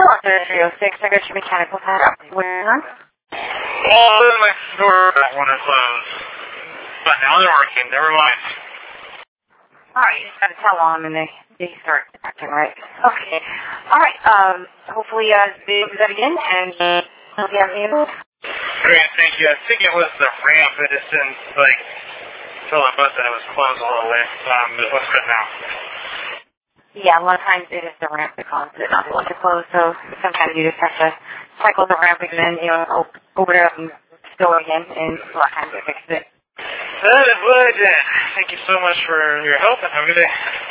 306, I got your mechanical pad up. What's on? Well, then my store when it closed. But now they're working, never mind. Alright, you just gotta tell them and they start acting right. Okay. Alright, hopefully, they do that again, and, hope you have any input. Great, thank you. I think it was the ramp, it just didn't, like, fill the bus and it was closed all the way. It looks good now. Yeah, a lot of times it is the ramp that causes it not to close, so sometimes you just have to cycle the ramp and then, open it up and go again, and a lot of times it fixes it. That is what I did. Thank you so much for your help, and have a good day.